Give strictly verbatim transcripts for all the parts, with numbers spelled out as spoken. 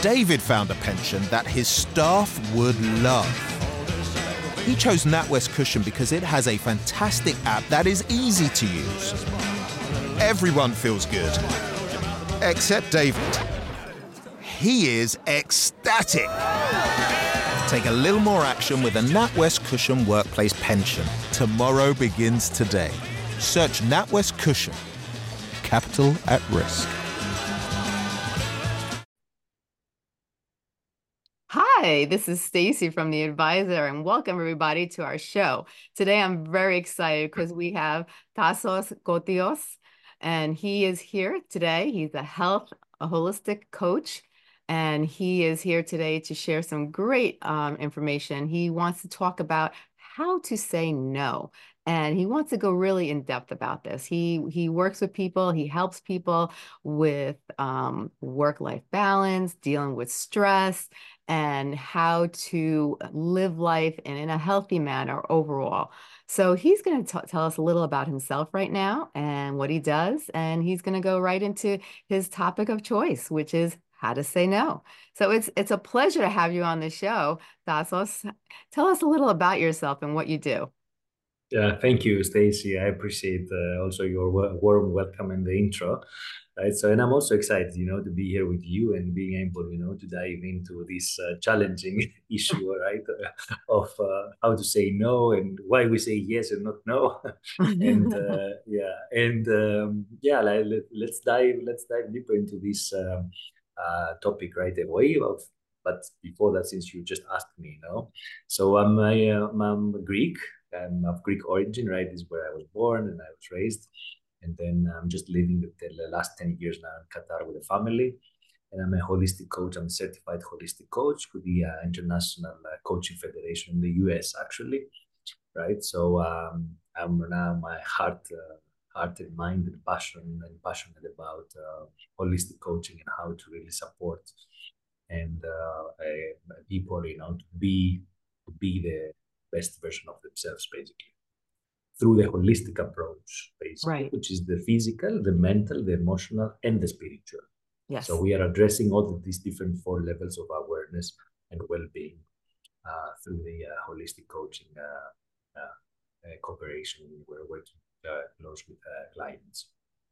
David found a pension that his staff would love. He chose NatWest Cushion because it has a fantastic app that is easy to use. Everyone feels good, except David. He is ecstatic. Take a little more action with a NatWest Cushion workplace pension. Tomorrow begins today. Search NatWest Cushion. Capital at risk. Hi, this is Stacy from The Advisor, and welcome everybody to our show. Today I'm very excited because we have Tassos Kotios, and he is here today. He's a health, a holistic coach, and he is here today to share some great um, information. He wants to talk about how to say no. And he wants to go really in depth about this. He he works with people, he helps people with um, work-life balance, dealing with stress, and how to live life in, in a healthy manner overall. So he's going to tell us a little about himself right now and what he does. And he's going to go right into his topic of choice, which is how to say no. So it's it's a pleasure to have you on the show, Tassos. Tell us a little about yourself and what you do. Yeah, thank you, Stacy. I appreciate uh, also your warm welcome and the intro. Right. So, and I'm also excited, you know, to be here with you and being able, you know, to dive into this uh, challenging issue, right, of uh, how to say no and why we say yes and not no. and uh, yeah, and um, yeah, like, let, let's dive, let's dive deeper into this um, uh, topic right away. Of, but before that, since you just asked me, you know, so I'm, I, uh, I'm Greek. I'm of Greek origin, right? This is where I was born and I was raised. And then I'm just living the last ten years now in Qatar with a family. And I'm a holistic coach. I'm a certified holistic coach with the uh, International uh, Coaching Federation in the U S, actually, right? So um, I'm now my heart, uh, heart and mind and passion and passionate about uh, holistic coaching and how to really support and uh, uh, people, you know, to be to be the best version of themselves, basically, through the holistic approach, basically, Right. which is the physical, the mental, the emotional, and the spiritual. Yes. So we are addressing all of these different four levels of awareness and well-being uh, through the uh, holistic coaching uh, uh, uh, cooperation. We're working uh, close with uh, clients.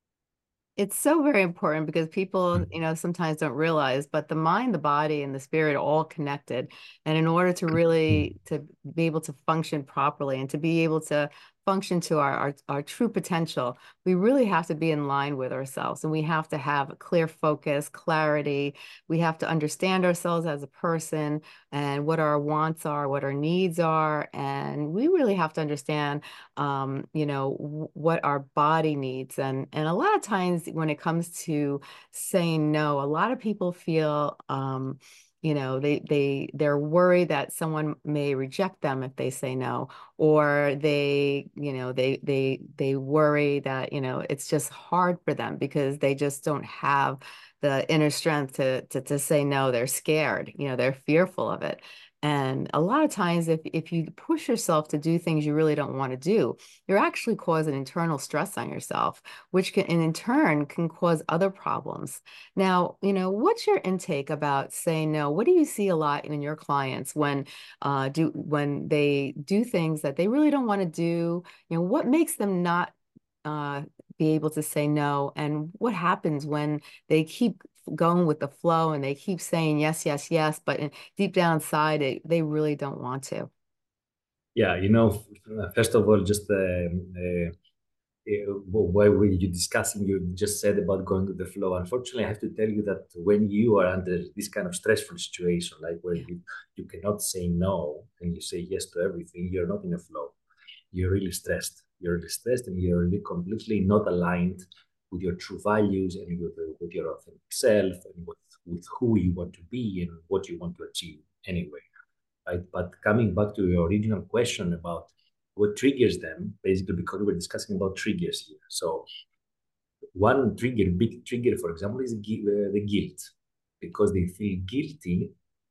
It's so very important because people, you know, sometimes don't realize, but the mind, the body, and the spirit are all connected. And in order to really to be able to function properly and to be able to function to our, our, our true potential, we really have to be in line with ourselves. And we have to have a clear focus, clarity. We have to understand ourselves as a person and what our wants are, what our needs are. And we really have to understand, um, you know, what our body needs. And, and a lot of times when it comes to saying no, a lot of people feel, um, you know, they they they're worried that someone may reject them if they say no, or they, you know, they they they worry that, you know, it's just hard for them because they just don't have the inner strength to to to say no. They're scared, you know, they're fearful of it. And a lot of times, if, if you push yourself to do things you really don't want to do, you're actually causing internal stress on yourself, which can, and in turn, can cause other problems. Now, you know, what's your intake about saying no? What do you see a lot in your clients when uh, do when they do things that they really don't want to do? You know, what makes them not uh, be able to say no, and what happens when they keep going with the flow and they keep saying yes, yes, yes, but in, deep down inside, it, they really don't want to. Yeah, you know, first of all, just uh, uh, uh, why were you discussing? You just said about going with the flow. Unfortunately, I have to tell you that when you are under this kind of stressful situation, like where Yeah. you, you cannot say no and you say yes to everything, you're not in a flow. You're really stressed. You're really stressed and you're really completely not aligned with your true values and with, with your authentic self and with, with who you want to be and what you want to achieve anyway. Right? But coming back to your original question about what triggers them, basically because we're discussing about triggers here. So one trigger, big trigger, for example, is uh, the guilt, because they feel guilty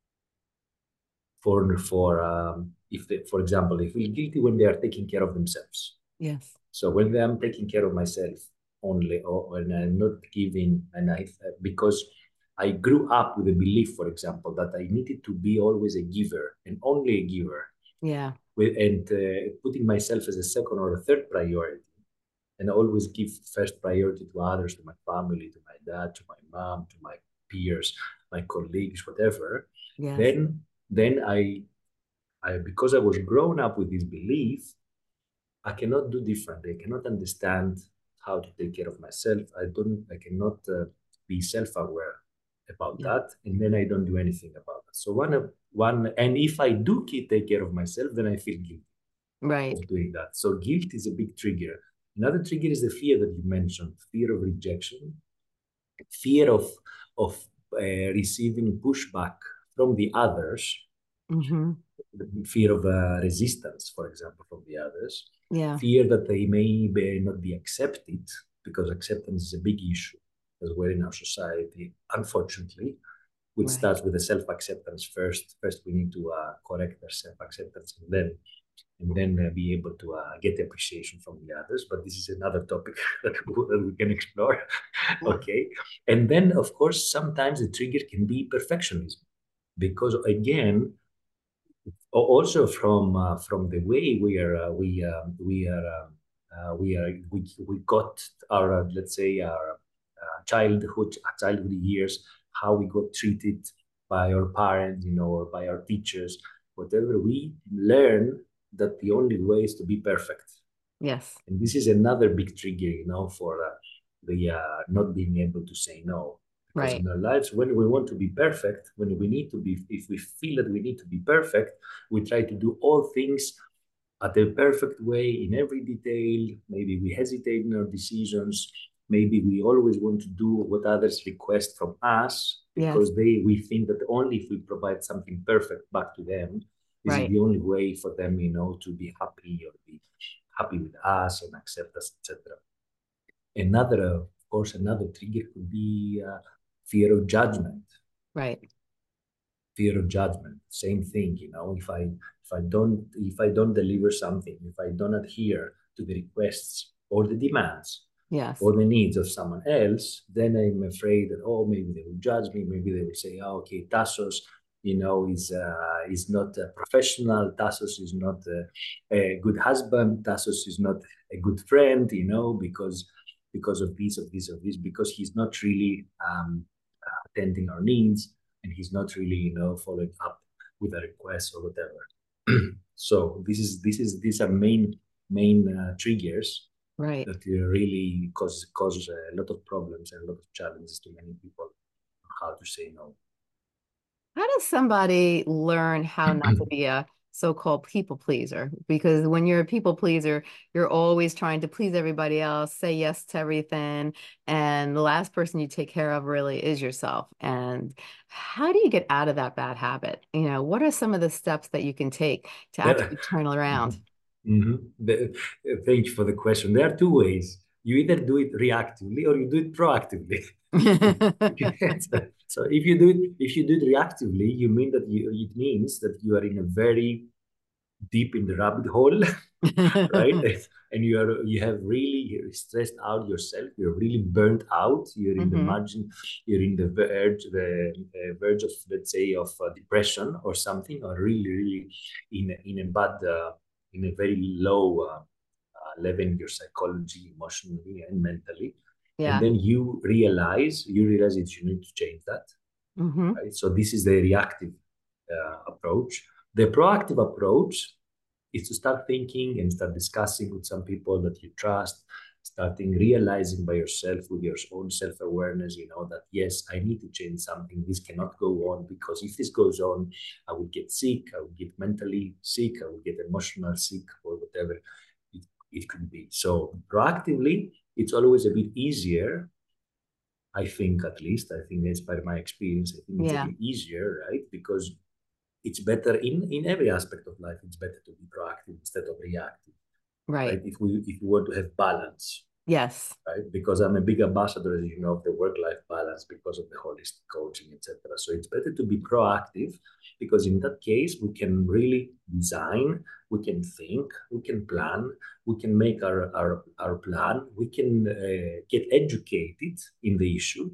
for for um, if they, for example, they feel guilty when they are taking care of themselves. Yes. So when I'm taking care of myself only, or when I'm not giving, and I because I grew up with a belief, for example, that I needed to be always a giver and only a giver, Yeah. with, and uh, putting myself as a second or a third priority, and always give first priority to others, to my family, to my dad, to my mom, to my peers, my colleagues, whatever. Yes. Then, then I, I, because I was grown up with this belief, I cannot do differently. I cannot understand how to take care of myself. I don't. I cannot uh, be self-aware about Yeah. that, and then I don't do anything about it. So one of one, and if I do take care of myself, then I feel guilty Right. of doing that. So guilt is a big trigger. Another trigger is the fear that you mentioned: fear of rejection, fear of of uh, receiving pushback from the others, Mm-hmm. fear of uh, resistance, for example, from the others, Yeah. fear that they may, may not be accepted, because acceptance is a big issue as well in our society, unfortunately, which Right. starts with the self-acceptance first. First, we need to uh, correct our self-acceptance, and then and then uh, be able to uh, get appreciation from the others. But this is another topic that, that we can explore. Okay, and then of course sometimes the trigger can be perfectionism, because again, also from uh, from the way we are uh, we uh, we are uh, uh, we are we, we got our uh, let's say our uh, childhood childhood years, how we got treated by our parents, you know, or by our teachers, whatever. We learn that the only way is to be perfect, Yes. and this is another big trigger, you know, for uh, the uh, not being able to say no. Because Right. in our lives, when we want to be perfect, when we need to be, if we feel that we need to be perfect, we try to do all things at a perfect way in every detail. Maybe we hesitate in our decisions. Maybe we always want to do what others request from us, Yes. because they we think that only if we provide something perfect back to them, this is Right. the only way for them, you know, to be happy or be happy with us and accept us, et cetera. Another, uh, of course, another trigger could be uh, fear of judgment. Right. Fear of judgment, same thing. You know, if I if I don't if I don't deliver something, if I don't adhere to the requests or the demands Yes. or the needs of someone else, then I'm afraid that, oh, maybe they will judge me. Maybe they will say, oh, okay, Tassos, you know, is uh, is not a professional. Tassos is not a, a good husband. Tassos is not a good friend. You know, because because of this, of this, of this, because he's not really um, attending our needs, and he's not really, you know, following up with a request or whatever. So this is this is these are main main uh, triggers Right. that really cause cause a lot of problems and a lot of challenges to many people on how to say no. How does somebody learn how not to be a so-called people pleaser? Because when you're a people pleaser, you're always trying to please everybody else, say yes to everything, and the last person you take care of really is yourself. And how do you get out of that bad habit? You know, what are some of the steps that you can take to There, actually turn around? mm-hmm. The, thank you for the question. There are two ways. You either do it reactively or you do it proactively. So if you do it if you do it reactively, you mean that you, it means that you are in a very deep in the rabbit hole, right? And you are you have really stressed out yourself. You're really burnt out. You're in the Hmm. margin. You're in the verge, the uh, verge of, let's say, of uh, depression or something, or really, really in a, in a bad, uh, in a very low uh, uh, level in your psychology, emotionally, and mentally. And Yeah. then you realize you realize that you need to change that. Hmm. Right? So this is the reactive uh, approach. The proactive approach is to start thinking and start discussing with some people that you trust, starting realizing by yourself with your own self-awareness, you know, that yes, I need to change something. This cannot go on, because if this goes on, I will get sick, I will get mentally sick, I will get emotional sick, or whatever it, it could be. So proactively, it's always a bit easier. I think, at least, I think that's by my experience, I think it's a Yeah. bit easier, right? Because it's better in in every aspect of life. It's better to be proactive instead of reactive, right? Right. If we if we want to have balance, Yes. right? Because I'm a big ambassador, as you know, of the work-life balance because of the holistic coaching, et cetera. So it's better to be proactive, because in that case we can really design, we can think, we can plan, we can make our our, our plan, we can uh, get educated in the issue,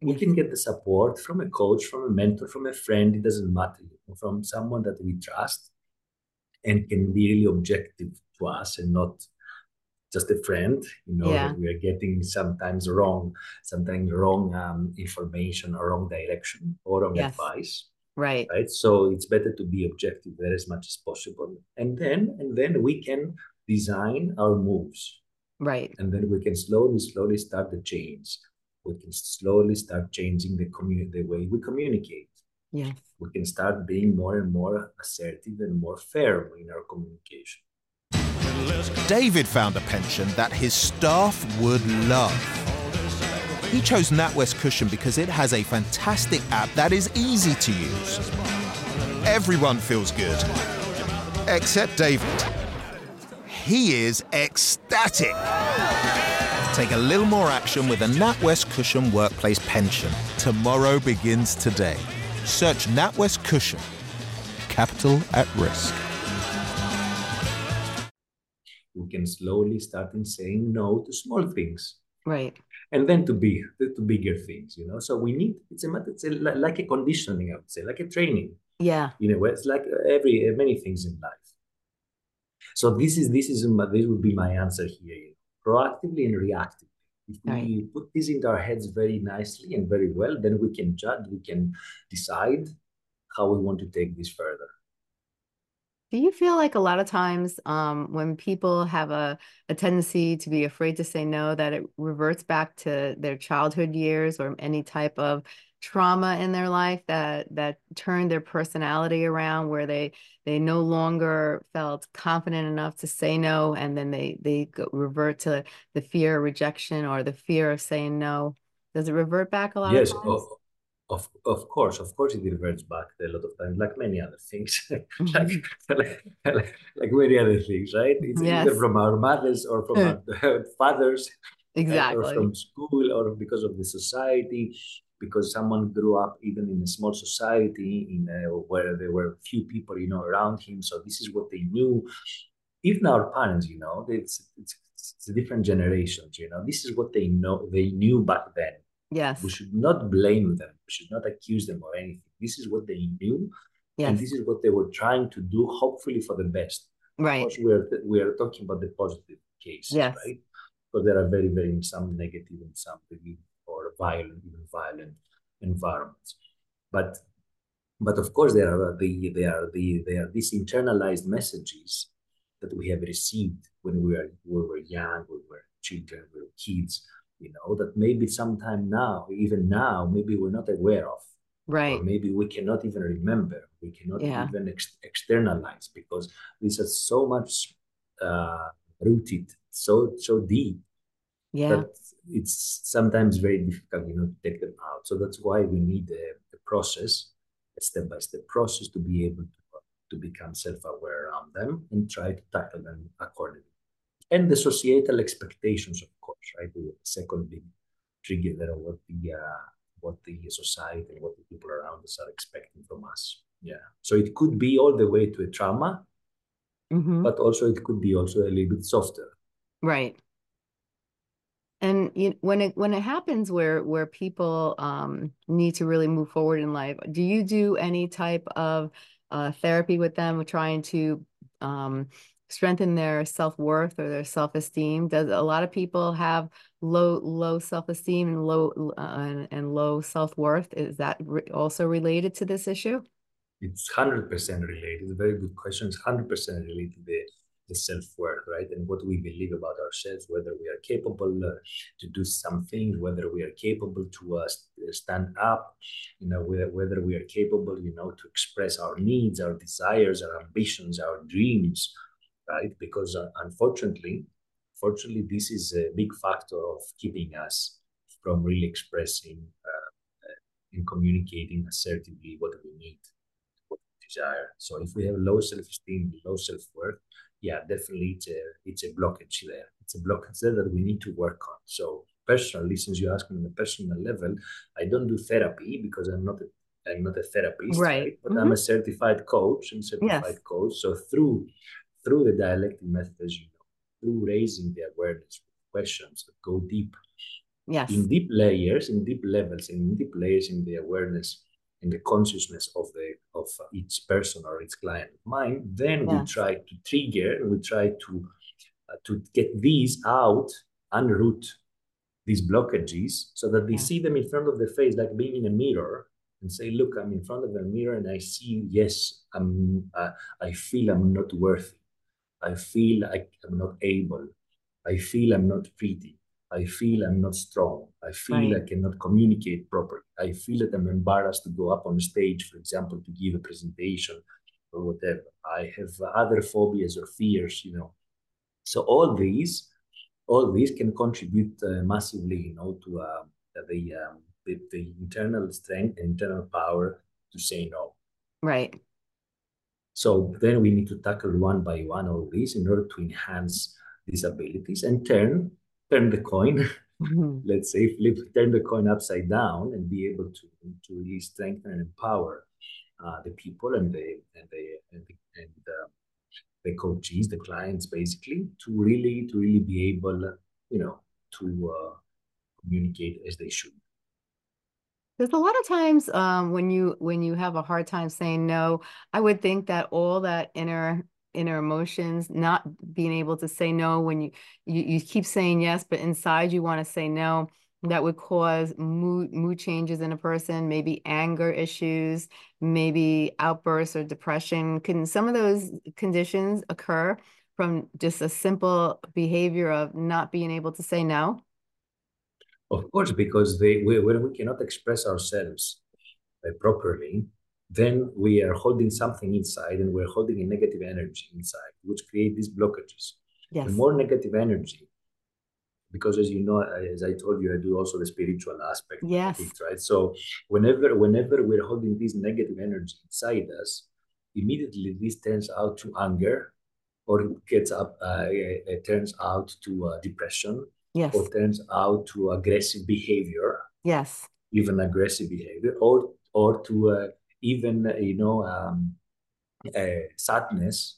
We Yes. can get the support from a coach, from a mentor, from a friend, it doesn't matter, from someone that we trust and can be really objective to us and not just a friend, you know, Yeah. that we are getting sometimes wrong, sometimes wrong um, information or wrong direction or wrong Yes. advice. Right. Right. So it's better to be objective there as much as possible. And then and then we can design our moves. Right. And then we can slowly, slowly start the change. We can slowly start changing the commu- the way we communicate. Yes. We can start being more and more assertive and more firm in our communication. David found a pension that his staff would love. He chose NatWest Cushion because it has a fantastic app that is easy to use. Everyone feels good, except David. He is ecstatic. Take a little more action with a NatWest Cushion Workplace Pension. Tomorrow begins today. Search NatWest Cushion. Capital at risk. We can slowly start in saying no to small things. Right. And then to big, to bigger things, you know. So we need, it's a it's a, like a conditioning, I would say, like a training. Yeah. In a way, it's like every many things in life. So this is this is this would be my answer here. You know, proactively and reactively. If we Right. put this into our heads very nicely and very well, then we can judge, we can decide how we want to take this further. Do you feel like a lot of times um, when people have a, a tendency to be afraid to say no, that it reverts back to their childhood years or any type of trauma in their life that that turned their personality around, where they they no longer felt confident enough to say no, and then they they go, revert to the fear of rejection or the fear of saying no? Does it revert back a lot of Yes, times? of, of of course, of course, it reverts back a lot of times, like many other things, like, Mhm. like like like many other things, right? It's either Yes, from our mothers or from our fathers, right? Or exactly. from school, or because of the society, because someone grew up even in a small society in a, where there were few people, you know, around him. So this is what they knew. Even our parents, you know, it's it's, it's different generations, you know. This is what they know, they knew back then. We Yes, should not blame them. We should not accuse them of anything. This is what they knew, and yes, this is what they were trying to do, hopefully for the best. Of right. course, we are we are talking about the positive cases, Yes, right? Because there are very, very some negative and some really or violent, even violent environments. But but of course, there are the there are the there are these internalized messages that we have received when we were we were young, we were children, we were kids, you know, that maybe sometime now, even now, maybe we're not aware of, or right. maybe we cannot even remember, we cannot Yeah, even ex- externalize because this is so much uh, rooted, so so deep yeah, that it's sometimes very difficult, you know, to take them out. So that's why we need a, a process, a step-by-step process to be able to, to become self-aware around them and try to tackle them accordingly. And the societal expectations, of course, right? The second big trigger there, what the uh, what the society and what the people around us are expecting from us. Yeah. So it could be all the way to a trauma, hmm, but also it could be also a little bit softer. right. And you, when it when it happens where where people um, need to really move forward in life, do you do any type of uh, therapy with them, trying to um, strengthen their self-worth or their self-esteem? Does a lot of people have low low self-esteem and low uh, and, and low self-worth? Is that re also related to this issue? It's one hundred percent related. It's a very good question. It's one hundred percent related to the, the self-worth, right? And what we believe about ourselves, whether we are capable uh, to do some things, whether we are capable to uh, stand up, you know, whether, whether we are capable, you know, to express our needs, our desires, our ambitions, our dreams, right? Because uh, unfortunately, fortunately, this is a big factor of keeping us from really expressing uh, and communicating assertively what we need, desire. So if we have low self-esteem, low self-worth, yeah, definitely it's a it's a blockage there. It's a blockage there that we need to work on. So personally, since you ask me on a personal level, I don't do therapy because I'm not a I'm not a therapist, Right. right? But I'm Hmm. a certified coach and certified Yes. coach. So through through the dialectic method, as you know, through raising the awareness with questions that go deep Yes. In deep layers, in deep levels, in deep layers in the awareness, in the consciousness of the of each person or each client mind, then we Yes. try to trigger, we try to uh, to get these out, unroot these blockages, so that they Yeah. see them in front of their face, like being in a mirror, and say, "Look, I'm in front of a mirror, and I see. Yes, I'm. Uh, I feel I'm not worthy. I feel like I'm not able. I feel I'm not pretty. I feel I'm not strong. I feel Right. I cannot communicate properly. I feel that I'm embarrassed to go up on stage, for example, to give a presentation or whatever. I have other phobias or fears, you know. So all these, all these can contribute uh, massively, you know, to uh, the, um, the the internal strength and internal power to say no. Right. So then we need to tackle one by one all these in order to enhance these abilities and turn turn the coin. Mhm. Let's say flip turn the coin upside down and be able to to really strengthen and empower uh, the people and the and the and, the, and uh, the coaches, the clients, basically, to really to really be able, you know, to uh, communicate as they should. Because a lot of times, um, when you when you have a hard time saying no, I would think that all that inner inner emotions, not being able to say no when you you, you keep saying yes, but inside you want to say no, that would cause mood mood changes in a person, maybe anger issues, maybe outbursts or depression. Can some of those conditions occur from just a simple behavior of not being able to say no? Of course, because they we, when we cannot express ourselves uh, properly, then we are holding something inside and we're holding a negative energy inside, which create these blockages. The Yes. more negative energy, because as you know, as I told you, I do also the spiritual aspect of Yes. it, right? So whenever whenever we're holding this negative energy inside us, immediately this turns out to anger, or it gets up, uh, it, it turns out to uh, depression, or Yes. turns out to aggressive behavior, Yes. even aggressive behavior, or or to uh, even uh, you know um, uh, sadness,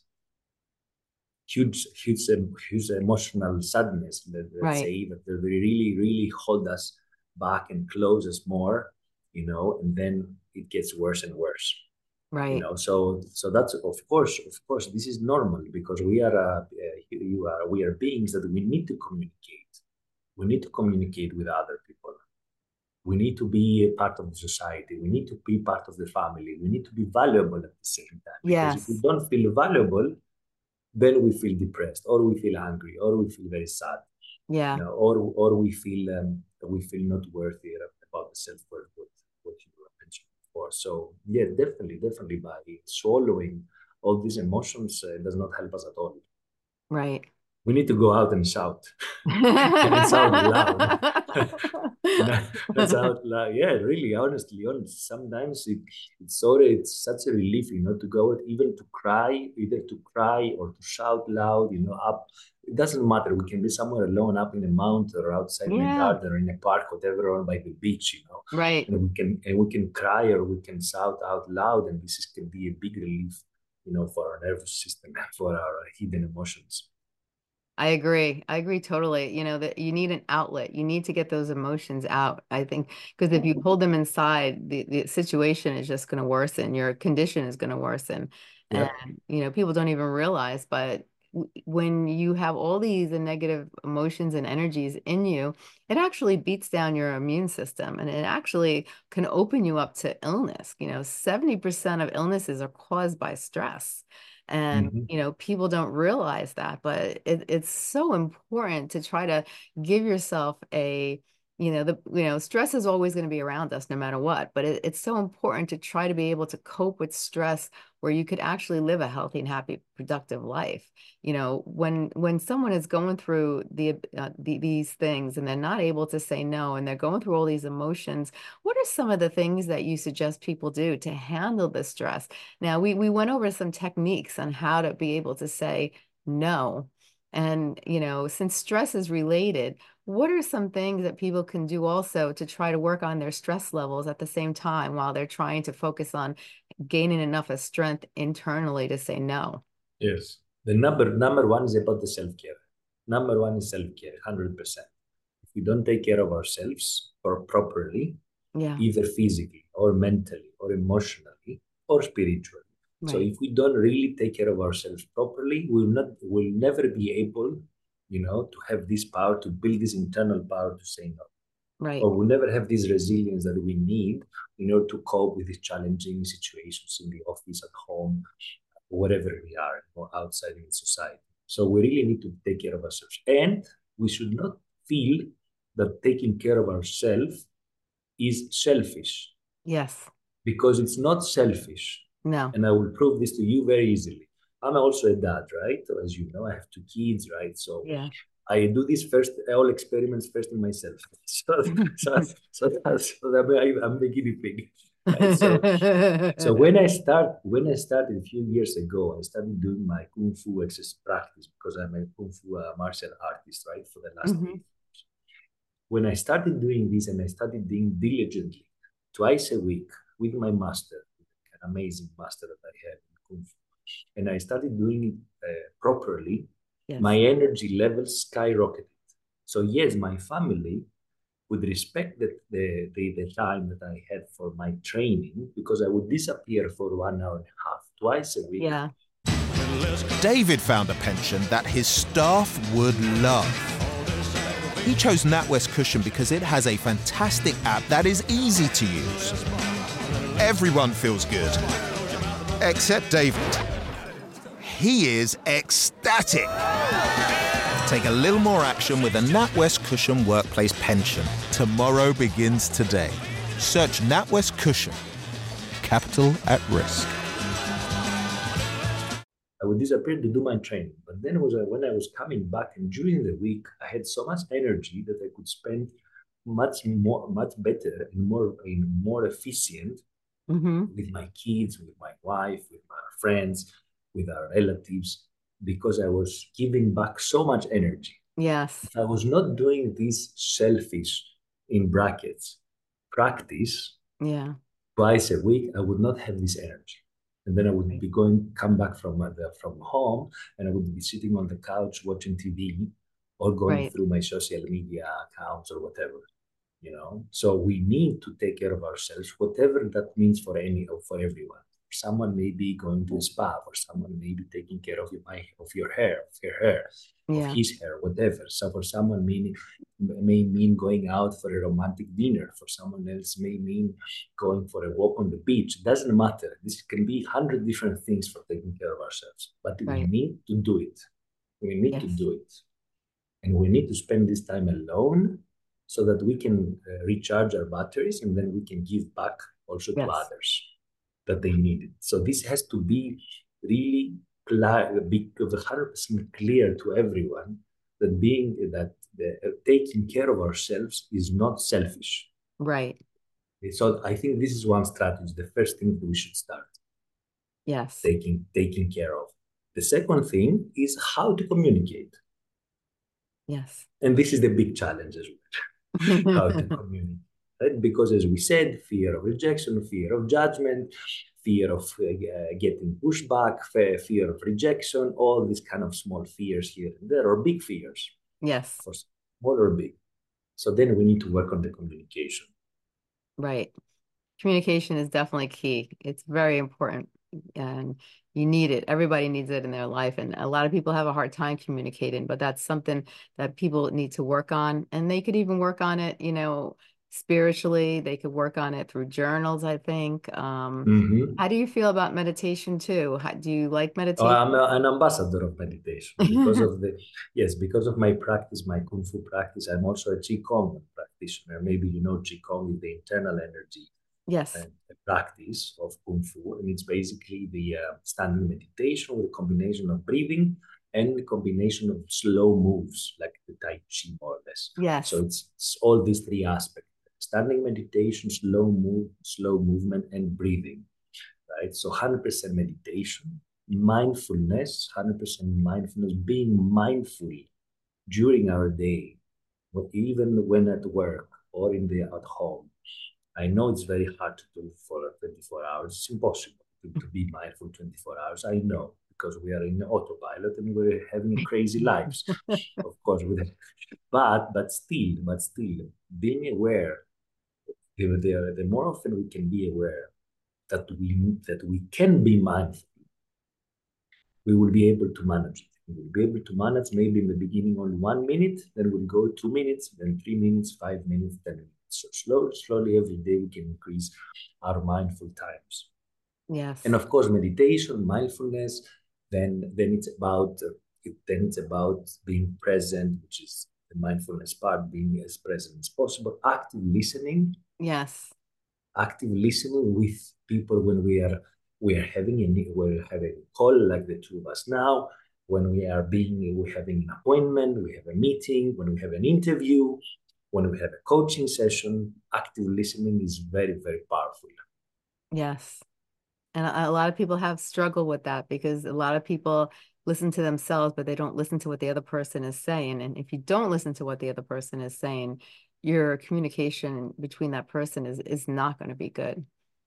huge huge um, huge emotional sadness. Let, let's Right. say that they really really hold us back and close us more, you know, and then it gets worse and worse. You Right. know, so so that's of course of course this is normal because we are uh, uh, you are we are beings that we need to communicate. We need to communicate with other people. We need to be a part of the society. We need to be part of the family. We need to be valuable at the same time. Because if we Yes. don't feel valuable, then we feel depressed, or we feel angry, or we feel very sad, you Yeah. know, or or we feel um, we feel not worthy about the self worth what, what you mentioned before. So yeah, definitely, definitely, by swallowing all these emotions uh, does not help us at all. Right. We need to go out and shout and shout loud. That's out loud. Yeah, really, honestly, honest. Sometimes it, it's so it's such a relief, you know, to go out, even to cry, either to cry or to shout loud, you know, up. It doesn't matter. We can be somewhere alone, up in a mountain or outside in a Yeah. garden or in a park, whatever, or by the beach, you know. Right. And we can and we can cry or we can shout out loud, and this is, can be a big relief, you know, for our nervous system and for our hidden emotions. I agree. I agree totally. You know, that you need an outlet. You need to get those emotions out. I think because if you hold them inside, the, the situation is just going to worsen. Your condition is going to worsen. And, Yeah. you know, people don't even realize, but w- when you have all these negative emotions and energies in you, it actually beats down your immune system and it actually can open you up to illness. You know, seventy percent of illnesses are caused by stress. And, Mm-hmm. you know, people don't realize that, but it, it's so important to try to give yourself a, you know, the, you know, stress is always going to be around us no matter what, but it, it's so important to try to be able to cope with stress where you could actually live a healthy and happy, productive life. You know, when, when someone is going through the, uh, the, these things and they're not able to say no, and they're going through all these emotions, what are some of the things that you suggest people do to handle the stress? Now, we, we went over some techniques on how to be able to say no. And, you know, since stress is related, what are some things that people can do also to try to work on their stress levels at the same time while they're trying to focus on gaining enough of strength internally to say no? Yes. The number number one is about the self care. Number one is self care, hundred percent. we don't take care of ourselves or properly, Yeah. either physically or mentally or emotionally or spiritually. Right. So if we don't really take care of ourselves properly, we'll not we'll never be able, you know, to have this power, to build this internal power to say no. Right. Or we'll never have this resilience that we need in order to cope with these challenging situations in the office, at home, wherever we are, or outside in society. So we really need to take care of ourselves. And we should not feel that taking care of ourselves is selfish. Yes. Because it's not selfish. No. And I will prove this to you very easily. I'm also a dad, right? As you know, I have two kids, right? So yeah. I do this first, all experiments first in myself. So, so, so, that's, so that I'm the guinea pig. Right? So, so when I start, when I started a few years ago, I started doing my kung fu exercise practice because I'm a kung fu uh, martial artist, right? For the last mm-hmm. eight years. When I started doing this and I started doing diligently, twice a week with my master, an amazing master that I had in kung fu, and I started doing it uh, properly, yes. my energy levels skyrocketed. So yes, my family would respect the, the, the, the time that I had for my training, because I would disappear for one hour and a half, twice a week. Yeah. David found a pension that his staff would love. He chose NatWest Cushion because it has a fantastic app that is easy to use. Everyone feels good, except David. He is ecstatic. Take a little more action with a NatWest Cushion workplace pension. Tomorrow begins today. Search NatWest Cushion. Capital at risk. I would disappear to do my training. But then was when I was coming back, and during the week, I had so much energy that I could spend much more, much better and more, and more efficient mm-hmm. with my kids, with my wife, with my friends, with our relatives, because I was giving back so much energy. Yes. If I was not doing this selfish, in brackets, practice yeah. twice a week, I would not have this energy. And then I would be going, come back from uh, the, from home, and I would be sitting on the couch watching T V or going right. through my social media accounts or whatever, you know. So we need to take care of ourselves, whatever that means for any or for everyone. Someone may be going to a spa, or someone may be taking care of your of your hair, of your hair, yeah. of his hair, whatever. So for someone mean, may mean going out for a romantic dinner. For someone else may mean going for a walk on the beach. It doesn't matter. This can be a hundred different things for taking care of ourselves. But right. we need to do it. We need yes. to do it. And we need to spend this time alone so that we can uh, recharge our batteries, and then we can give back also yes. to others that they need it. So this has to be really clear, be one hundred percent clear to everyone that being that the, uh, taking care of ourselves is not selfish. Right. So I think this is one strategy, the first thing that we should start. Yes. Taking taking care of. The second thing is how to communicate. Yes. And this is the big challenge as well. How to communicate. Right? Because as we said, fear of rejection, fear of judgment, fear of uh, getting pushed back, fear of rejection, all these kind of small fears here and there, or big fears. Yes. For small or big. So then we need to work on the communication. Right. Communication is definitely key. It's very important, and you need it. Everybody needs it in their life. And a lot of people have a hard time communicating, but that's something that people need to work on. And they could even work on it, you know, spiritually. They could work on it through journals, I think. Um, mm-hmm. How do you feel about meditation too? How, do you like meditation? Oh, I'm a, an ambassador of meditation because of the, yes, because of my practice, my Kung Fu practice. I'm also a Qigong practitioner. Maybe you know Qigong is the internal energy yes. and the practice of Kung Fu. And it's basically the uh, standing meditation with a combination of breathing and the combination of slow moves, like the Tai Chi, more or less. Yes. So it's, it's all these three aspects. Standing meditation, slow move, slow movement, and breathing, right? So one hundred percent meditation, mindfulness, one hundred percent mindfulness, being mindful during our day, or even when at work or in the at home. I know it's very hard to do for twenty-four hours. It's impossible to, to be mindful twenty-four hours. I know, because we are in autopilot and we're having crazy lives, of course. With it. But but still, but still, being aware, the, the, the more often we can be aware that we that we can be mindful, we will be able to manage it. We will be able to manage maybe in the beginning only one minute, then we'll go two minutes, then three minutes, five minutes, ten minutes. So slowly, slowly every day we can increase our mindful times. Yes. And of course, meditation, mindfulness, then then it's about uh, it, then it's about being present, which is the mindfulness part, being as present as possible, active listening. Yes. Active listening with people when we are we are having a we're having a call like the two of us now, when we are being we're having an appointment, we have a meeting, when we have an interview, when we have a coaching session. Active listening is very, very powerful. Yes. And a, a lot of people have struggled with that because a lot of people listen to themselves, but they don't listen to what the other person is saying. And if you don't listen to what the other person is saying, your communication between that person is, is not going to be good.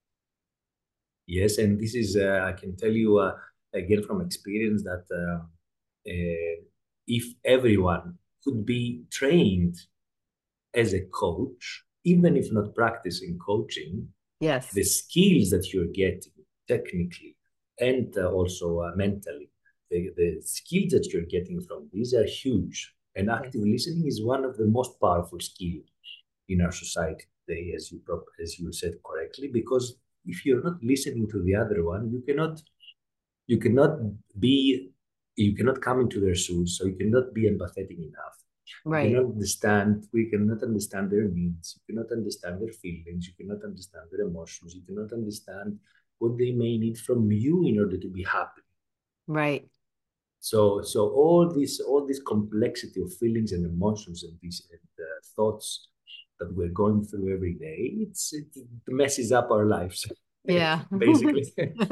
Yes, and this is, uh, I can tell you uh, again from experience that uh, uh, if everyone could be trained as a coach, even if not practicing coaching, yes, the skills that you're getting technically and uh, also uh, mentally, the, the skills that you're getting from these are huge. And active yes. listening is one of the most powerful skills in our society today, as you as you said correctly, because if you're not listening to the other one, you cannot you cannot be you cannot come into their shoes, so you cannot be empathetic enough. Right. You cannot understand, we cannot understand their needs, you cannot understand their feelings, you cannot understand their emotions, you cannot understand what they may need from you in order to be happy. Right. So so all this all this complexity of feelings and emotions and these and, uh, thoughts that we're going through every day, it's it, it messes up our lives. Yeah. Basically.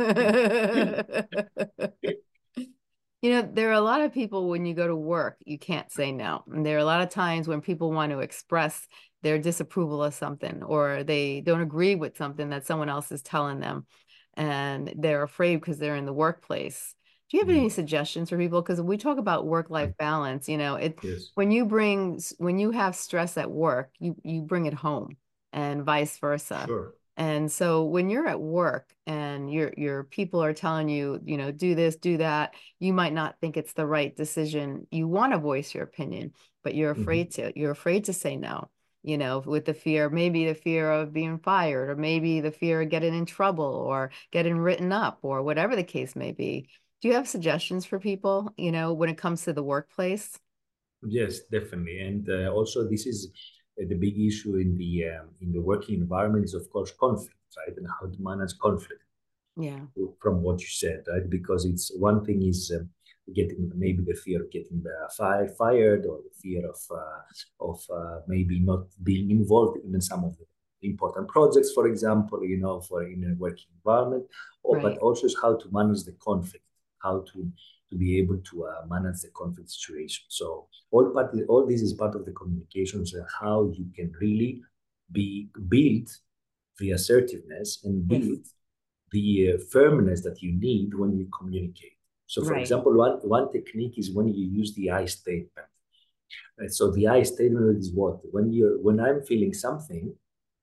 You know, there are a lot of people when you go to work, you can't say no. And there are a lot of times when people want to express their disapproval of something or they don't agree with something that someone else is telling them. And they're afraid because they're in the workplace. Do you have any suggestions for people? Because we talk about work-life balance, you know, it yes. when you bring when you have stress at work, you you bring it home and vice versa. Sure. And so when you're at work and your your people are telling you, you know, do this, do that, you might not think it's the right decision. You want to voice your opinion, but you're afraid mm-hmm. to. You're afraid to say no, you know, with the fear, maybe the fear of being fired, or maybe the fear of getting in trouble or getting written up or whatever the case may be. Do you have suggestions for people, you know, when it comes to the workplace? Yes, definitely. And uh, also this is the big issue in the um, in the working environment is, of course, conflict, right? And how to manage conflict. Yeah. From what you said, right? Because it's one thing is um, getting maybe the fear of getting uh, fire, fired, or the fear of uh, of uh, maybe not being involved in some of the important projects, for example, you know, for in a working environment. Or, right. But also is how to manage the conflict, how to to be able to uh, manage the conflict situation. So all part, all this is part of the communications and how you can really be build the assertiveness and build yes. the uh, firmness that you need when you communicate. So, for right. example, one one technique is when you use the I statement. And so the I statement is what when you're when I'm feeling something,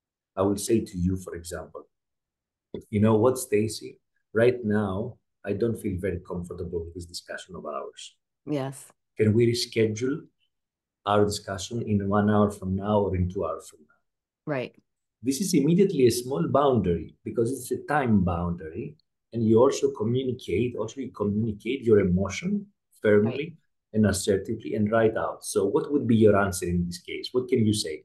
I will say to you, for example, you know what, Stacy, right now. I don't feel very comfortable with this discussion of ours. Yes. Can we reschedule our discussion in one hour from now or in two hours from now? Right. This is immediately a small boundary because it's a time boundary. And you also communicate, also you communicate your emotion firmly right. and assertively and right out. So what would be your answer in this case? What can you say?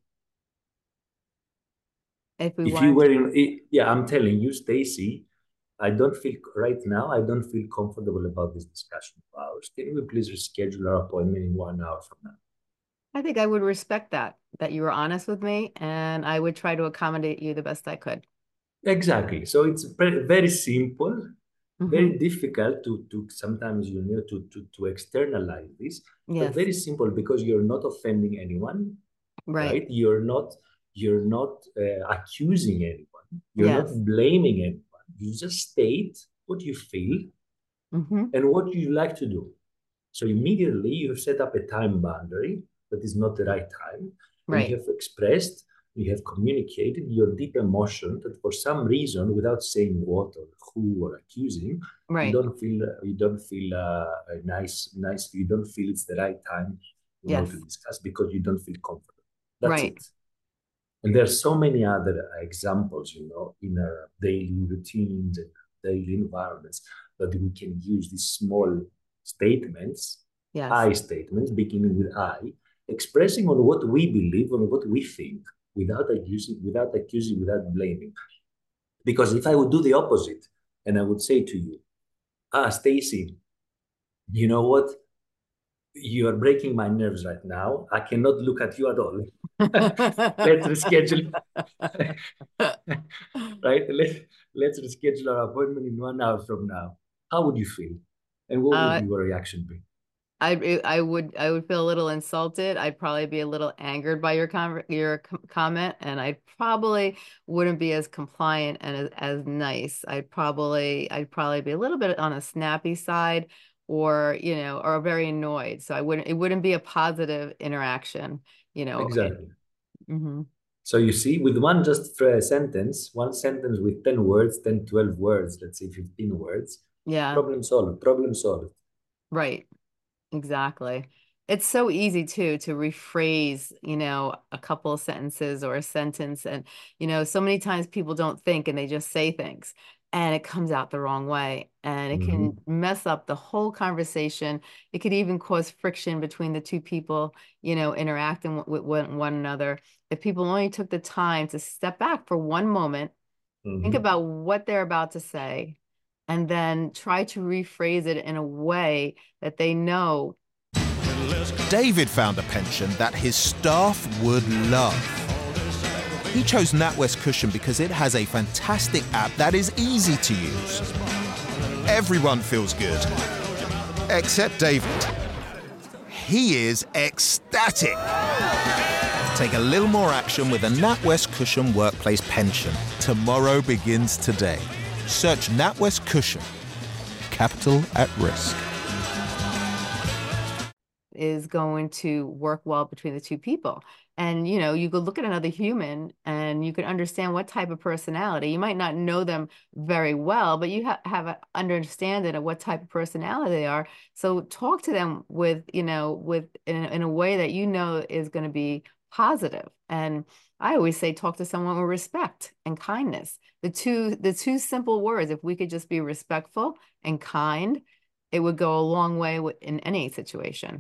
If, we if you were to... in, yeah, I'm telling you, Stacy, I don't feel right now, I don't feel comfortable about this discussion of ours. Can we please reschedule our appointment in one hour from now? I think I would respect that, that you were honest with me, and I would try to accommodate you the best I could. Exactly. So it's very, very simple, mm-hmm. very difficult to, to sometimes, you know, to, to, to externalize this, yes. but very simple because you're not offending anyone, right? right? You're not, you're not uh, accusing anyone. You're yes. not blaming anyone. You just state what you feel Mm-hmm. And what do you like to do? So immediately you have set up a time boundary that is not the right time. And Right. you have expressed, you have communicated your deep emotion that for some reason, without saying what or who or accusing, you Right. don't feel you don't feel uh, a nice nice you don't feel it's the right time, you know, to Yes. discuss because you don't feel comfortable. That's Right. it. And there are so many other examples, you know, in our daily routines and daily environments that we can use these small statements, Yes. I statements, beginning with I, expressing on what we believe, on what we think, without accusing, without accusing, without blaming. Because if I would do the opposite, and I would say to you, ah, Stacy, you know what? You are breaking my nerves right now. I cannot look at you at all. Let's reschedule. Right? Let, let's reschedule our appointment in one hour from now. How would you feel? And what would Uh, your reaction be? I I would I would feel a little insulted. I'd probably be a little angered by your con your com comment, and I probably wouldn't be as compliant and as, as nice. I'd probably I'd probably be a little bit on a snappy side, or you know, or very annoyed. So I wouldn't it wouldn't be a positive interaction, you know. Exactly. Mm-hmm. So you see, with one just uh, sentence, one sentence with ten words, ten, twelve words, let's say fifteen words, Yeah, problem solved, problem solved. right. Exactly. It's so easy too to rephrase, you know, a couple of sentences or a sentence. And, you know, so many times people don't think and they just say things and it comes out the wrong way and it can Mhm. mess up the whole conversation. It could even cause friction between the two people, you know, interacting with one, one another. If people only took the time to step back for one moment, think Mhm. about what they're about to say, and then try to rephrase it in a way that they know. David found a pension that his staff would love. He chose NatWest Cushion because it has a fantastic app that is easy to use. Everyone feels good, except David. He is ecstatic. Take a little more action with a NatWest Cushion Workplace Pension. Tomorrow begins today. Search NatWest Cushion. Capital at risk. Is going to work well between the two people. And, you know, you could look at another human and you can understand what type of personality. You might not know them very well, but you ha have an understanding of what type of personality they are. So talk to them with, you know, with in, in a way that you know is going to be positive. And I always say talk to someone with respect and kindness. The two, the two simple words, if we could just be respectful and kind, it would go a long way in any situation.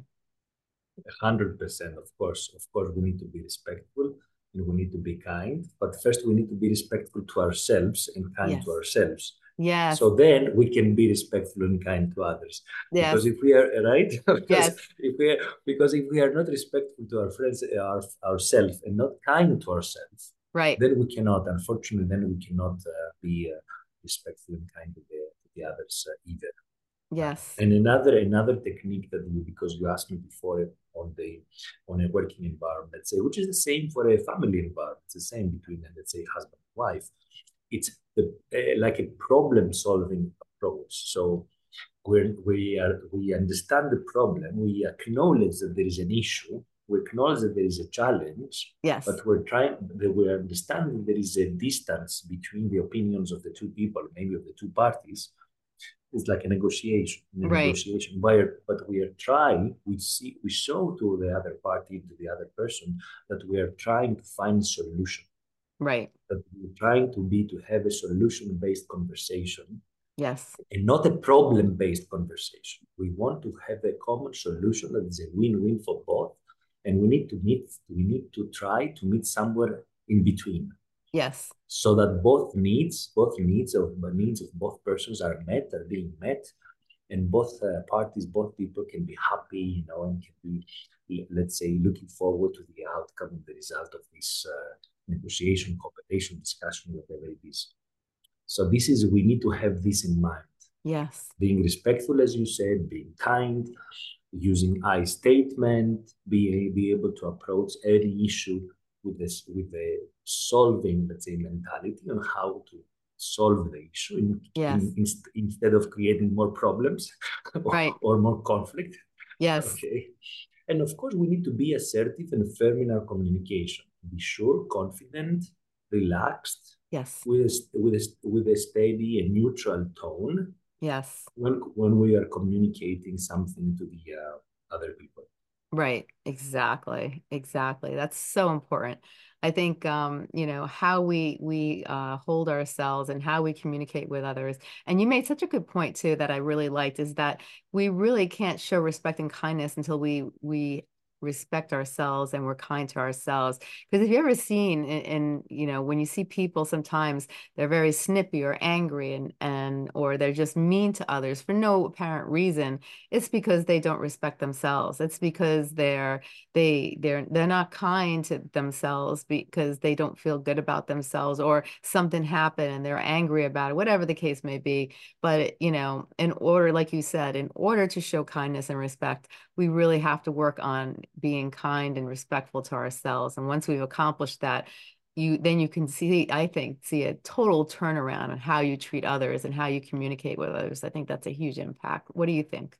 one hundred percent, of course. Of course, we need to be respectful and we need to be kind. But first, we need to be respectful to ourselves and kind Yes. to ourselves. Yes. So then we can be respectful and kind to others. Yes. Because if we are right, because Yes. if we are, because if we are not respectful to our friends, our, ourselves, and not kind to ourselves, right, then we cannot. Unfortunately, then we cannot uh, be uh, respectful and kind to the, to the others uh, either. Yes. And another another technique that you, because you asked me before on the on a working environment, let's say, which is the same for a family environment, it's the same between, let's say, husband and wife. It's the, uh, like a problem solving approach. So we we are we understand the problem, we acknowledge that there is an issue, we acknowledge that there is a challenge. Yes. But we're trying that we understand that there is a distance between the opinions of the two people, maybe of the two parties. It's like a negotiation, a right. negotiation. Where, but we are trying. We see, we show to the other party, to the other person, that we are trying to find a solution. Right. That we're trying to be to have a solution-based conversation. Yes. And not a problem-based conversation. We want to have a common solution that is a win-win for both, and we need to meet. We need to try to meet somewhere in between. Yes. So that both needs, both needs of needs of both persons are met, are being met, and both uh, parties, both people can be happy, you know, and can be, let's say, looking forward to the outcome and the result of this uh, negotiation, cooperation, discussion, whatever it is. So this is, we need to have this in mind. Yes. Being respectful, as you said, being kind, using I statement, be, be able to approach any issue with this, with the solving, let's say, mentality on how to solve the issue in, Yes. in, in, instead of creating more problems or, Right. or more conflict. Yes. Okay. And of course, we need to be assertive and firm in our communication. Be sure, confident, relaxed, Yes. with a, with a, with a steady and neutral tone. Yes. When when we are communicating something to the uh, other people. Right. Exactly. Exactly. That's so important. I think, um, you know, how we we uh, hold ourselves and how we communicate with others. And you made such a good point too that I really liked is that we really can't show respect and kindness until we we respect ourselves and we're kind to ourselves. Because if you ever seen in, in, you know, when you see people sometimes they're very snippy or angry and and or they're just mean to others for no apparent reason, it's because they don't respect themselves. It's because they're they they're they're not kind to themselves because they don't feel good about themselves or something happened and they're angry about it, whatever the case may be. But you know, in order, like you said, in order to show kindness and respect, we really have to work on being kind and respectful to ourselves. And once we've accomplished that, you then you can see, I think, see a total turnaround on how you treat others and how you communicate with others. I think that's a huge impact. What do you think?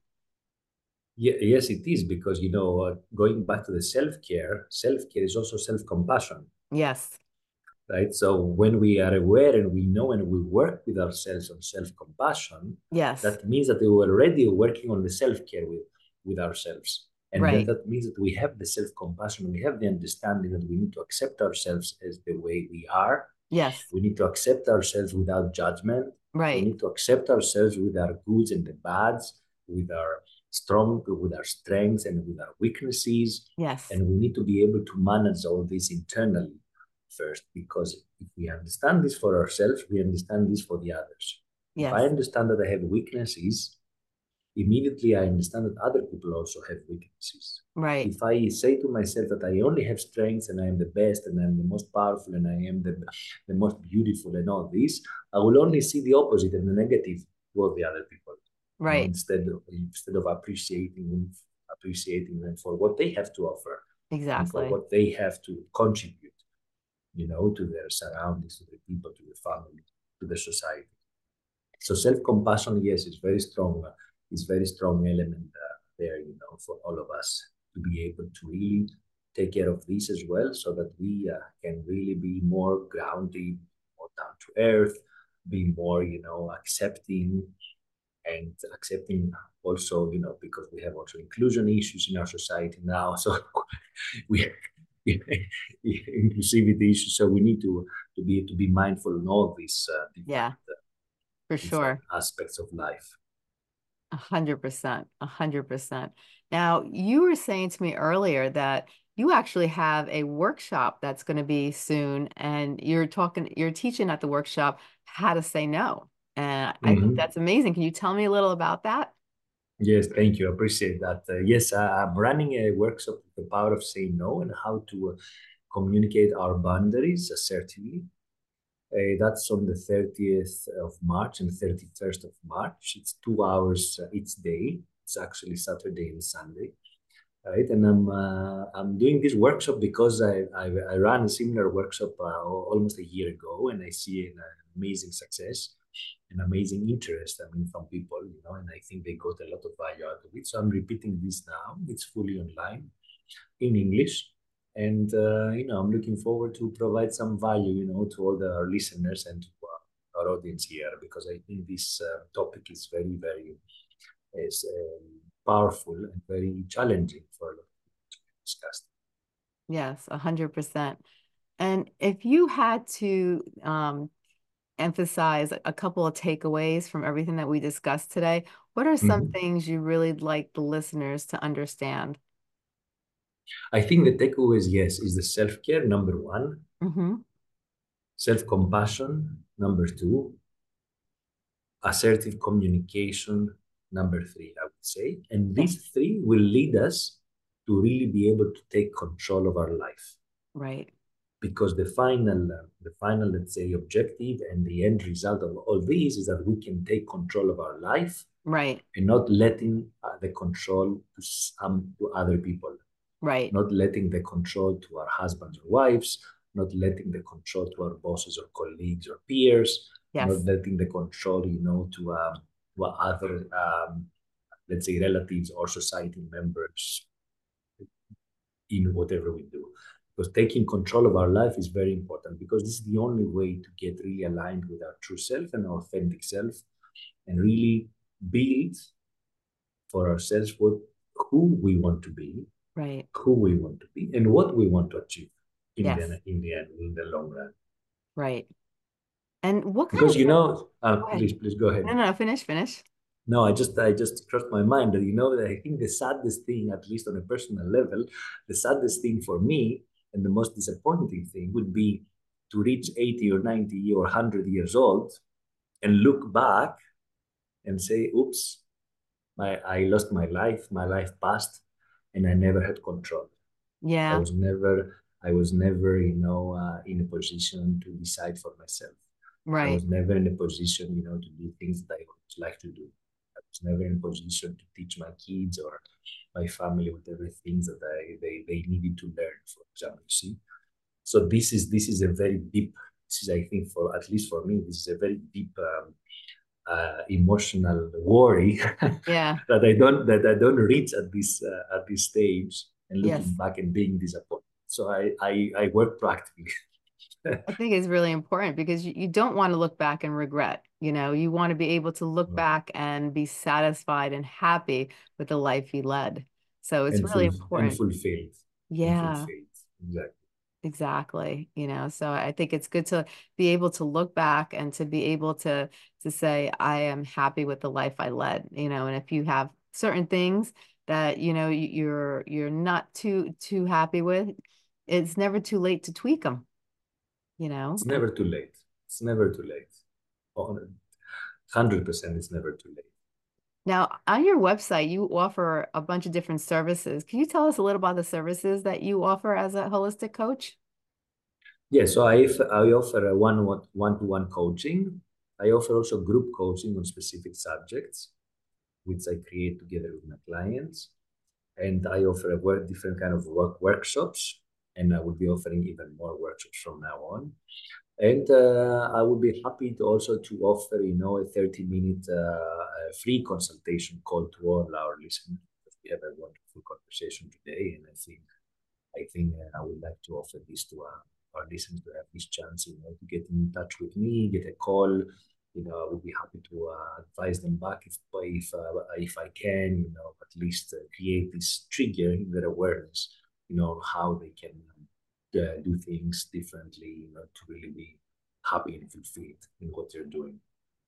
Yeah, yes, it is because, you know, uh, going back to the self-care, self-care is also self-compassion, Yes. right? So when we are aware and we know and we work with ourselves on self-compassion, Yes. that means that we are already working on the self-care with, with ourselves. And then Right. that means that we have the self-compassion, we have the understanding that we need to accept ourselves as the way we are. Yes. We need to accept ourselves without judgment. We Right. need to accept ourselves with our goods and the bads, with our strong, with our strengths and with our weaknesses. Yes. And we need to be able to manage all this internally first, because if we understand this for ourselves, we understand this for the others. If I Yes. understand that I have weaknesses, immediately I understand that other people also have weaknesses. Right. If I say to myself that I only have strengths and I am the best and I'm the most powerful and I am the, the most beautiful and all this, I will only see the opposite and the negative toward the other people. You know, Right. instead of instead of appreciating them, appreciating them for what they have to offer and for Exactly. what they have to contribute, you know, to their surroundings, to the people, to the family, to the society. So self-compassion, yes, is very strong. Uh, is very strong element uh, there, you know, for all of us to be able to really take care of this as well, so that we uh, can really be more grounded, more down to earth, be more, you know, accepting and accepting also, you know, because we have also inclusion issues in our society now. So we inclusivity issues. So we need to to be to be mindful in all these uh, different, Yeah, uh, for different sure. aspects of life. A hundred percent. A hundred percent. Now, you were saying to me earlier that you actually have a workshop that's going to be soon, and you're talking, you're teaching at the workshop how to say no. And I think Mm-hmm. that's amazing. Can you tell me a little about that? Yes, thank you. I appreciate that. Uh, yes, I, I'm running a workshop, The Power of Saying No, and how to uh, communicate our boundaries assertively. Uh, that's on the thirtieth of March and thirty-first of March. It's two hours uh, each day. It's actually Saturday and Sunday, right? And I'm uh, I'm doing this workshop because I I, I ran a similar workshop uh, almost a year ago, and I see an amazing success, an amazing interest. I mean, from people, you know, and I think they got a lot of value out of it. So I'm repeating this now. It's fully online in English. And, uh, you know, I'm looking forward to provide some value, you know, to all the, our listeners and to uh, our audience here, because I think this uh, topic is very, very is, um, powerful and very challenging for a lot of people to discuss. Yes, a hundred percent. And if you had to um, emphasize a couple of takeaways from everything that we discussed today, what are some Mhm. things you really like the listeners to understand? I think the takeaway is yes, is the self-care, number one, Mm-hmm. self-compassion, number two, assertive communication, number three, I would say. And Yes. these three will lead us to really be able to take control of our life. Right. Because the final, uh, the final, let's say, objective and the end result of all these is that we can take control of our life Right. and not letting uh, the control to some to other people, Right. not letting the control to our husbands or wives, not letting the control to our bosses or colleagues or peers, not Yes. letting the control, you know, to um, what other, um, let's say, relatives or society members in whatever we do. Because taking control of our life is very important, because this is the only way to get really aligned with our true self and our authentic self, and really build for ourselves what who we want to be, Right. who we want to be, and what we want to achieve in Yes. the in the end, in the long run. Right. And what kind Because of, you know, uh, go ahead. please, please go ahead. No, no, finish, finish. No, I just I just crossed my mind that, you know, that I think the saddest thing, at least on a personal level, the saddest thing for me and the most disappointing thing would be to reach eighty or ninety or one hundred years old and look back and say, oops, my I lost my life, my life passed, and I never had control. I Yeah. was never I was never, you know, uh, in a position to decide for myself. I Right. was never in a position, you know, to do things that I would like to do. I was never in a position to teach my kids or my family whatever things that I, they, they needed to learn, for example, you see. So this is this is a very deep, this is, I think, for at least for me, this is a very deep um, uh, emotional worry Yeah. that I don't that I don't reach at this uh, at this stage, and looking Yes. back and being disappointed. So I I, I work practically. I think it's really important because you, you don't want to look back and regret. You know, you want to be able to look back and be satisfied and happy with the life you led. So it's and really full and important. fulfilled and Yeah, fulfilled exactly. exactly. You know, so I think it's good to be able to look back and to be able to to say, I am happy with the life I led, you know, and if you have certain things that, you know, you- you're you're not too too happy with, it's never too late to tweak them, you know. It's never too late. It's never too late. one hundred percent it's never too late. Now, on your website, you offer a bunch of different services. Can you tell us a little about the services that you offer as a holistic coach? Yeah, so I, I offer a one, one-to-one coaching. I offer also group coaching on specific subjects, which I create together with my clients. And I offer a work, different kind of work workshops, and I will be offering even more workshops from now on. And uh, I would be happy to also to offer, you know, a thirty minute uh, free consultation call to all our listeners. We have a wonderful conversation today, and I think I think uh, I would like to offer this to our, our listeners, to have this chance, you know, to get in touch with me, get a call. You know, I would be happy to uh, advise them back if if uh, if I can, you know, at least uh, create this trigger in their awareness, you know, how they can uh, do things differently, you know, to really be happy and fulfilled in what they're doing.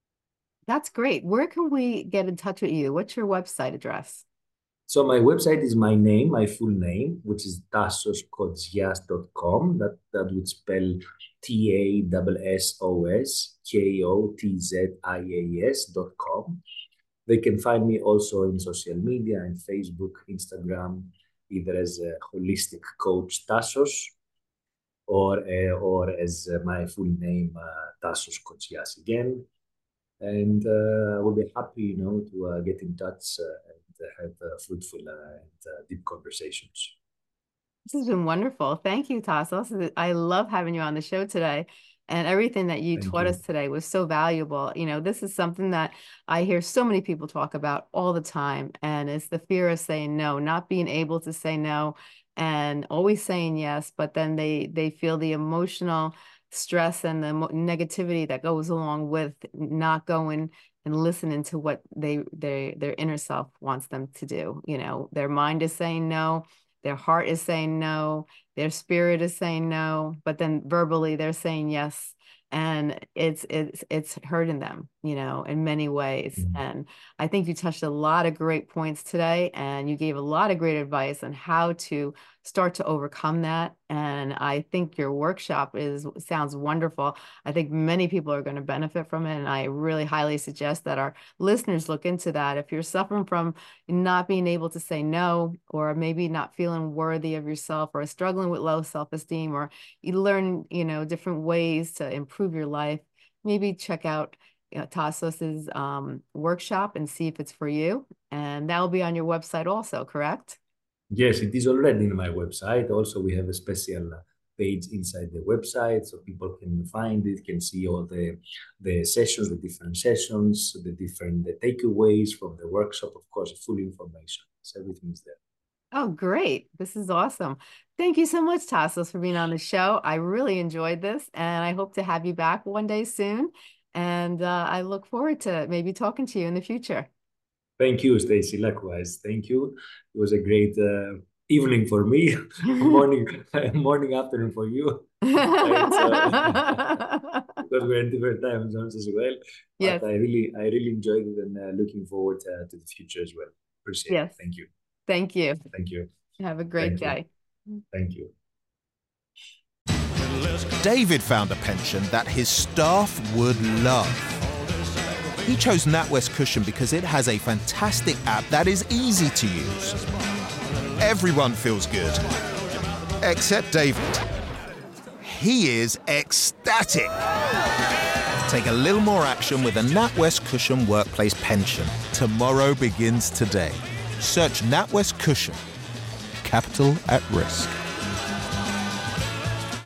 That's great. Where can we get in touch with you? What's your website address? So my website is my name, my full name, which is tassos kotsias dot com. That that would spell T A S S O S K O T Z I A S dot com. They can find me also in social media and Facebook, Instagram, either as a holistic coach Tassos, or uh, or as uh, my full name, uh, Tassos Kotsias again. And uh, I will be happy, you know, to uh, get in touch uh, and have uh, fruitful uh, and uh, deep conversations. This has been wonderful. Thank you, Tassos. I love having you on the show today. And everything that you Thank taught us you. today was so valuable. You know, this is something that I hear so many people talk about all the time. And it's the fear of saying no, not being able to say no and always saying yes, but then they they feel the emotional stress and the negativity that goes along with not going and listening to what they they their inner self wants them to do. You know, their mind is saying no, their heart is saying no, their spirit is saying no, but then verbally they're saying yes. And it's it's it's hurting them, you know, in many ways. Mm. And I think you touched a lot of great points today, and you gave a lot of great advice on how to start to overcome that. And I think your workshop is sounds wonderful. I think many people are going to benefit from it, and I really highly suggest that our listeners look into that. If you're suffering from not being able to say no, or maybe not feeling worthy of yourself, or struggling with low self-esteem, or you learn, you know, different ways to improve your life, maybe check out, you know, Tassos's um, workshop and see if it's for you. And that will be on your website also, correct? Yes, it is already in my website. Also, we have a special page inside the website, so people can find it, can see all the the sessions, the different sessions, the different the takeaways from the workshop. Of course, full information. So everything is there. Oh, great. This is awesome. Thank you so much, Tasos, for being on the show. I really enjoyed this, and I hope to have you back one day soon. And uh, I look forward to maybe talking to you in the future. Thank you, Stacy. Likewise. Thank you. It was a great uh, evening for me, morning, morning, afternoon for you. Right? So, because we're in different time zones as well. Yes. But I really, I really enjoyed it, and uh, looking forward uh, to the future as well. Appreciate yes. it. Thank you. Thank you. Thank you. Have a great Thank day. You. Thank you. David found a pension that his staff would love. He chose NatWest Cushion because it has a fantastic app that is easy to use. Everyone feels good, except David. He is ecstatic. Take a little more action with a NatWest Cushion Workplace Pension. Tomorrow begins today. Search NatWest Cushion. Capital at risk.